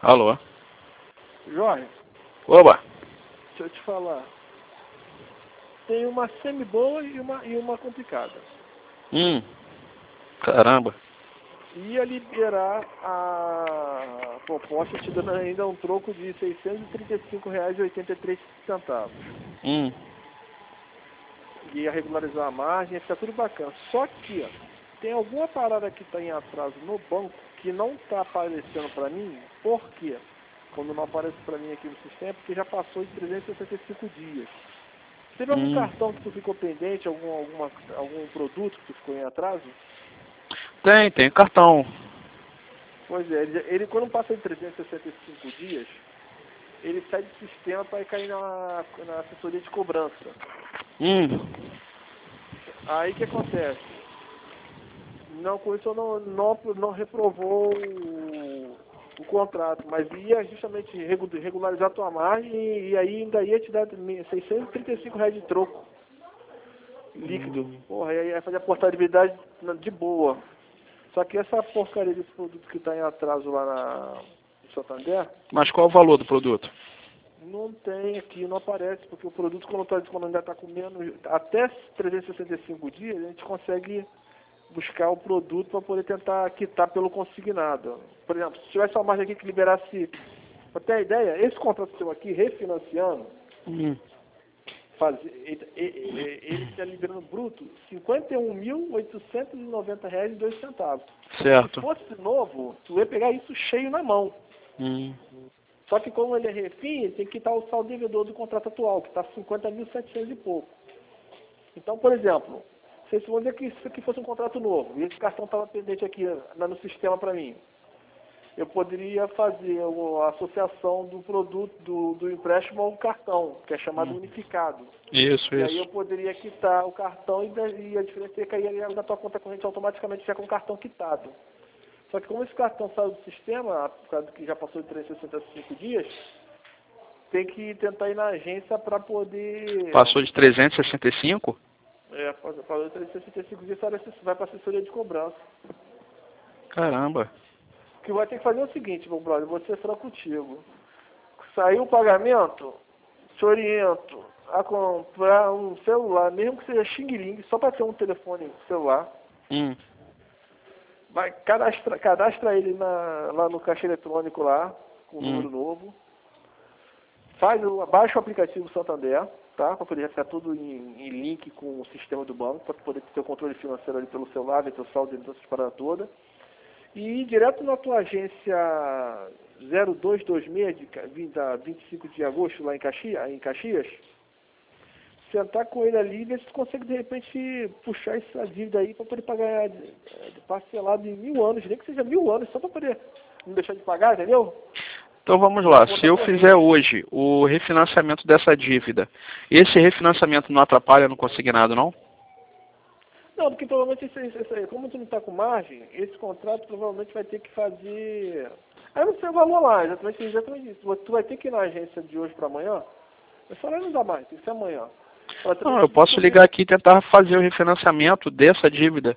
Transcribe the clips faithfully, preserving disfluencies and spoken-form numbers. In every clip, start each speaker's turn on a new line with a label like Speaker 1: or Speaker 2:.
Speaker 1: Alô?
Speaker 2: Jorge,
Speaker 1: Oba!
Speaker 2: deixa eu te falar. Tem uma semi-boa e uma, e uma complicada.
Speaker 1: Hum. Caramba.
Speaker 2: Ia liberar a proposta te dando ainda um troco de seiscentos e trinta e cinco reais e oitenta e três centavos.
Speaker 1: Hum.
Speaker 2: Ia regularizar a margem, ia ficar tudo bacana. Só que ó, tem alguma parada que está em atraso no banco que não está aparecendo para mim. Por quê? Quando não aparece para mim aqui no sistema, é porque já passou de trezentos e sessenta e cinco dias. Teve algum
Speaker 1: Hum.
Speaker 2: cartão que tu ficou pendente, algum, alguma, algum produto que tu ficou em atraso?
Speaker 1: Tem, tem cartão.
Speaker 2: Pois é, ele, ele quando passa de trezentos e sessenta e cinco dias, ele sai do sistema para cair na, na assessoria de cobrança.
Speaker 1: Hum.
Speaker 2: Aí o que acontece? Não, com isso não, não, não reprovou o, o contrato, mas ia justamente regu- regularizar a tua margem e, e aí ainda ia te dar seiscentos e trinta e cinco reais de troco líquido.
Speaker 1: Hum.
Speaker 2: Porra, e aí ia fazer a portabilidade na- de boa. Só que essa porcaria desse produto que está em atraso lá na, no Santander,
Speaker 1: Mas qual o valor do produto?
Speaker 2: não tem aqui, não aparece, porque o produto, quando, tá, quando ainda está com menos, até trezentos e sessenta e cinco dias, a gente consegue buscar o produto para poder tentar quitar pelo consignado. Por exemplo, se tivesse uma margem aqui que liberasse, para ter a ideia, esse contrato seu aqui, refinanciando,
Speaker 1: Hum.
Speaker 2: faz, ele, ele, ele está liberando bruto cinquenta e um mil oitocentos e noventa reais e dois centavos. Se
Speaker 1: Certo.
Speaker 2: fosse novo, tu ia pegar isso cheio na mão.
Speaker 1: Hum.
Speaker 2: Só que como ele é refim, ele tem que quitar o saldo devedor do contrato atual, que está cinquenta mil e setecentos e pouco. Então, por exemplo, se vamos dizer que isso aqui fosse um contrato novo, e esse cartão estava pendente aqui na- no sistema para mim, eu poderia fazer o- a associação do produto, do, do empréstimo ao cartão, que é chamado
Speaker 1: Hum.
Speaker 2: unificado.
Speaker 1: Isso,
Speaker 2: E aí eu
Speaker 1: isso.
Speaker 2: poderia quitar o cartão e, da- e a diferença ia cair na tua conta corrente automaticamente já com o cartão quitado. Só que como esse cartão saiu do sistema, por causa que já passou de trezentos e sessenta e cinco dias, tem que tentar ir na agência para poder...
Speaker 1: Passou de trezentos e sessenta e cinco?
Speaker 2: É, falou trezentos e sessenta e cinco dias, vai para a assessoria de cobrança.
Speaker 1: Caramba.
Speaker 2: O que vai ter que fazer é o seguinte, meu brother, vou ser franco contigo. Saiu o pagamento, te oriento a comprar um celular, mesmo que seja xing-ling, só para ter um telefone celular.
Speaker 1: Hum.
Speaker 2: Vai, cadastra, cadastra ele na, lá no caixa eletrônico lá, com o
Speaker 1: Hum.
Speaker 2: número novo. Faz o, baixa o aplicativo Santander, tá? Para poder ficar tudo em, em link com o sistema do banco, para poder ter o controle financeiro ali pelo celular, ver teu saldo dentro dessas paradas todas. E ir direto na tua agência zero dois dois seis, de, Ca- vim da vinte e cinco de agosto, lá em Caxias, em Caxias, sentar com ele ali e ver se tu consegue, de repente, puxar essa dívida aí para poder pagar eh, parcelado em mil anos, nem que seja mil anos, só para poder não deixar de pagar, entendeu?
Speaker 1: Então vamos
Speaker 2: Na
Speaker 1: lá.
Speaker 2: conta
Speaker 1: Se eu
Speaker 2: corrente.
Speaker 1: fizer hoje o refinanciamento dessa dívida, esse refinanciamento não atrapalha no consignado, não?
Speaker 2: Não, porque provavelmente isso, isso, isso aí, como tu não está com margem, esse contrato provavelmente vai ter que fazer... Aí não sei o valor lá, exatamente, exatamente isso. Tu vai ter que ir na agência de hoje para amanhã, eu falei, não dá mais, tem que ser amanhã. Ela também
Speaker 1: Não,
Speaker 2: vai
Speaker 1: eu
Speaker 2: te
Speaker 1: posso
Speaker 2: descobrir.
Speaker 1: ligar aqui e tentar fazer o refinanciamento dessa dívida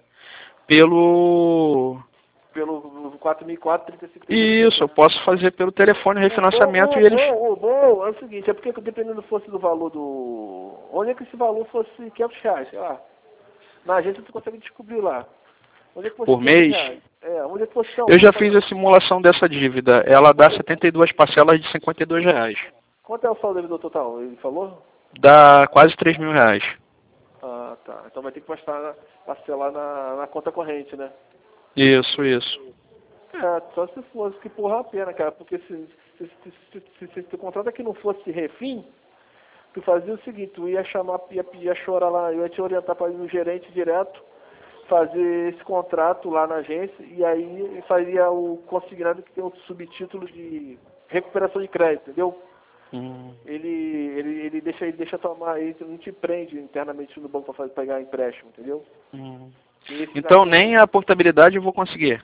Speaker 1: pelo...
Speaker 2: Pelo quatro mil e quatro, trinta e cinco,
Speaker 1: Isso, eu
Speaker 2: trinta.
Speaker 1: posso fazer pelo telefone o
Speaker 2: O bom,
Speaker 1: refinanciamento
Speaker 2: o
Speaker 1: e eles...
Speaker 2: bom, o bom é o seguinte, é porque dependendo fosse do valor do... Onde é que esse valor fosse quinhentos reais, sei lá. Na agência tu consegue descobrir lá. Onde é que fosse
Speaker 1: Por
Speaker 2: quinhentos
Speaker 1: mês?
Speaker 2: reais? É, onde é que fosse... Não,
Speaker 1: Eu já
Speaker 2: vamos
Speaker 1: fiz
Speaker 2: falar-
Speaker 1: a simulação dessa dívida. Ela dá setenta e duas parcelas de cinquenta e dois reais.
Speaker 2: Quanto é o saldo devedor total? Ele falou?
Speaker 1: Dá quase três mil reais.
Speaker 2: Ah, tá. Então vai ter que parcelar, parcelar na, na conta corrente, né?
Speaker 1: Isso, isso.
Speaker 2: É, só se fosse que porra a pena, cara. Porque se, se, se, se, se, se, se o contrato aqui não fosse refim, tu fazia o seguinte, tu ia chamar, ia, ia chorar lá, eu ia te orientar para ir no gerente direto, fazer esse contrato lá na agência, e aí faria o consignado que tem o subtítulo de recuperação de crédito, entendeu?
Speaker 1: Hum.
Speaker 2: Ele, ele, ele deixa, ele deixa tomar, ele não te prende internamente no banco para pegar empréstimo, entendeu?
Speaker 1: Hum.
Speaker 2: E esse
Speaker 1: Então
Speaker 2: cartão,
Speaker 1: nem a portabilidade eu vou conseguir.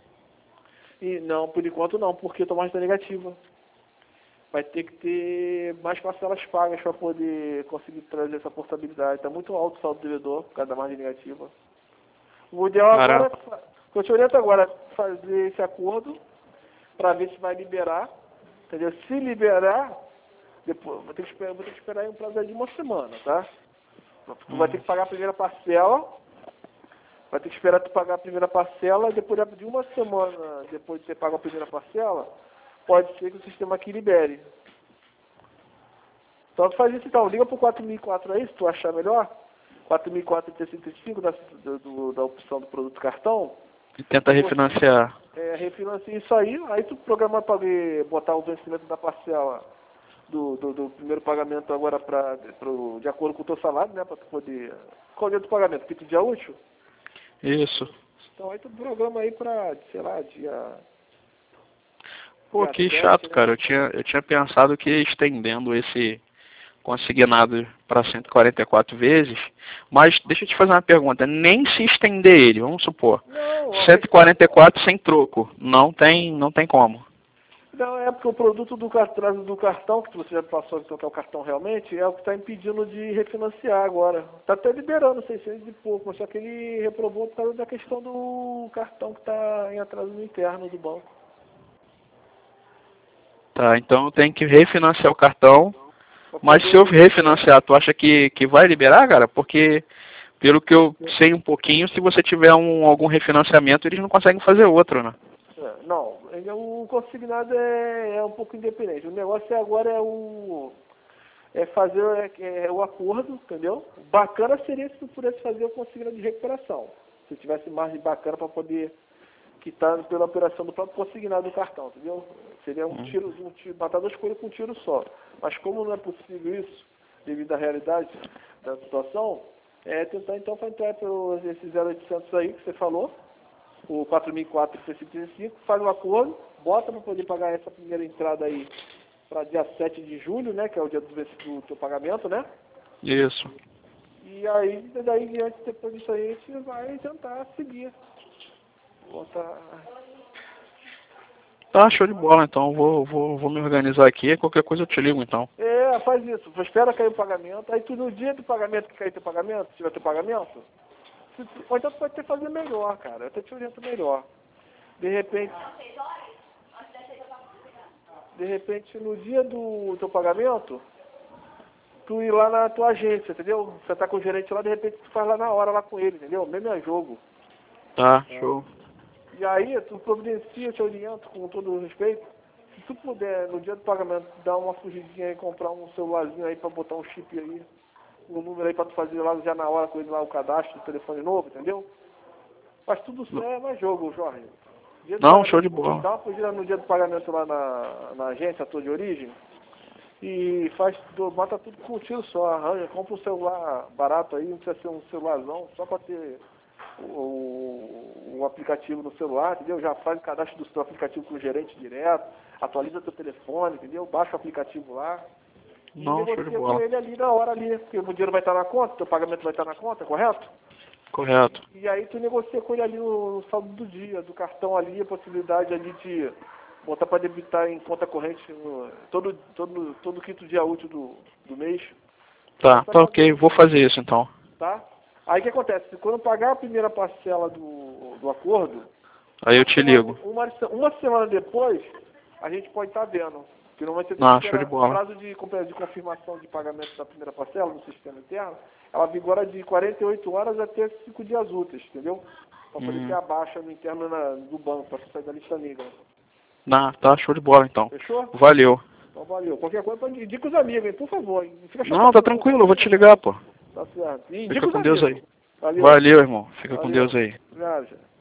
Speaker 2: e não, por enquanto não, porque tua margem está negativa. Vai ter que ter mais parcelas pagas para poder conseguir trazer essa portabilidade. Está muito alto o saldo devedor, por causa da margem negativa. O ideal agora,
Speaker 1: Caramba.
Speaker 2: o que eu te oriento agora é fazer esse acordo, para ver se vai liberar, entendeu? Se liberar, depois, vou ter que esperar, vou ter que esperar aí um prazo de uma semana, tá? Tu vai ter que pagar a primeira parcela, vai ter que esperar tu pagar a primeira parcela, e depois de uma semana, depois de você pagar a primeira parcela, pode ser que o sistema aqui libere. Então tu faz isso então, liga pro quatro mil e quatro aí, se tu achar melhor, quatro mil e quatro, trinta e cinco, trinta e cinco da, do, da opção do produto cartão.
Speaker 1: E tenta refinanciar.
Speaker 2: É, refinancia isso aí, aí tu programa para botar o vencimento da parcela do, do, do primeiro pagamento agora pra, pro, de acordo com o teu salário, né, para tu poder... Qual é o dia do pagamento? Quinto dia útil?
Speaker 1: Isso.
Speaker 2: Então aí tu programa aí para, sei lá, dia...
Speaker 1: Pô,
Speaker 2: dia
Speaker 1: que
Speaker 2: sete,
Speaker 1: chato,
Speaker 2: né?
Speaker 1: cara. Eu tinha, eu tinha pensado que estendendo esse consignado para cento e quarenta e quatro vezes, mas deixa eu te fazer uma pergunta, nem se estender ele, vamos supor,
Speaker 2: Não, ó,
Speaker 1: cento e quarenta e quatro sem troco, não tem, não tem como.
Speaker 2: não, é porque o produto do cartão, do cartão que você já passou, então, que é o cartão realmente, é o que está impedindo de refinanciar agora. Está até liberando seiscentos e pouco, mas só que ele reprovou por causa da questão do cartão que está em atraso no interno do banco.
Speaker 1: Tá, então tem que refinanciar o cartão. Mas se eu refinanciar, tu acha que, que vai liberar, cara? Porque, pelo que eu sei um pouquinho, se você tiver um, algum refinanciamento, eles não conseguem fazer outro, né?
Speaker 2: É, não, o consignado é, é um pouco independente. O negócio agora é o é fazer é, é o acordo, entendeu? Bacana seria se tu pudesse fazer o consignado de recuperação. Se tivesse margem bacana para poder quitar pela operação do próprio consignado do cartão, entendeu? Seria um tiro, um tiro, matar duas coisas com um tiro só. Mas como não é possível isso, devido à realidade da situação, é tentar então para entrar por esses zero oitocentos aí que você falou, o quatro mil e quatro, trezentos e trinta e cinco, faz um acordo, bota para poder pagar essa primeira entrada aí para dia sete de julho, né, que é o dia do, do teu pagamento, né?
Speaker 1: Isso.
Speaker 2: E aí, daí diante, depois disso aí, a gente vai tentar seguir. Botar...
Speaker 1: Tá, show de bola, então vou, vou, vou me organizar aqui, qualquer coisa eu te ligo então.
Speaker 2: É, faz isso, espera cair o pagamento, aí tu no dia do pagamento que cair teu pagamento, se tiver teu pagamento, tu, ou então tu pode até fazer melhor, cara, eu até te oriento melhor. De repente, de repente no dia do teu pagamento, tu ir lá na tua agência, entendeu? Você tá com o gerente lá, de repente tu faz lá na hora, lá com ele, entendeu? Mesmo é jogo.
Speaker 1: Tá, show.
Speaker 2: E aí, tu providencia, eu te oriento com todo o respeito. Se tu puder, no dia do pagamento, dar uma fugidinha e comprar um celularzinho aí pra botar um chip aí, um número aí pra tu fazer lá já na hora com ele lá o cadastro do telefone novo, entendeu? Faz tudo certo, é mais jogo, Jorge. Dia do
Speaker 1: Não, show de bola.
Speaker 2: Dá uma fugida no dia do pagamento lá na, na agência, tua de origem, e faz, bota tudo com um tiro só, arranja, compra um celular barato aí, não precisa ser um celularzão, só pra ter o, o aplicativo no celular, entendeu? Já faz o cadastro do seu aplicativo com o gerente direto, atualiza teu telefone, entendeu? Baixa o aplicativo lá.
Speaker 1: Não,
Speaker 2: e
Speaker 1: show de
Speaker 2: negocia
Speaker 1: bola.
Speaker 2: com ele ali na hora ali, porque o dinheiro vai estar na conta, teu pagamento vai estar na conta, correto?
Speaker 1: Correto.
Speaker 2: E aí tu negocia com ele ali no, no saldo do dia, do cartão ali, a possibilidade ali de botar para debitar em conta corrente no, todo, todo, todo quinto dia útil do, do mês.
Speaker 1: Tá, tá ok, vou fazer isso então.
Speaker 2: Tá? Aí o que acontece? Quando pagar a primeira parcela do, do acordo,
Speaker 1: Aí eu te ligo.
Speaker 2: Uma, uma semana depois, a gente pode estar vendo. Que não vai ter
Speaker 1: Ah, show de bola.
Speaker 2: o prazo de, de confirmação de pagamento da primeira parcela no sistema interno, ela vigora de quarenta e oito horas até cinco dias úteis, entendeu? Para poder
Speaker 1: Hum.
Speaker 2: ter a baixa no interno na, do banco, para sair da lista negra.
Speaker 1: Ah, tá, show de bola então.
Speaker 2: Fechou?
Speaker 1: Valeu.
Speaker 2: Então valeu. Qualquer coisa, indica os amigos, hein, por favor. Hein? Não, fica
Speaker 1: Não, tá tranquilo, eu vou te ligar, pô.
Speaker 2: Tá certo. E
Speaker 1: Fica com
Speaker 2: os
Speaker 1: Deus
Speaker 2: amigos.
Speaker 1: aí.
Speaker 2: Valeu,
Speaker 1: Valeu, irmão. Fica
Speaker 2: valeu.
Speaker 1: com Deus aí.
Speaker 2: Obrigado.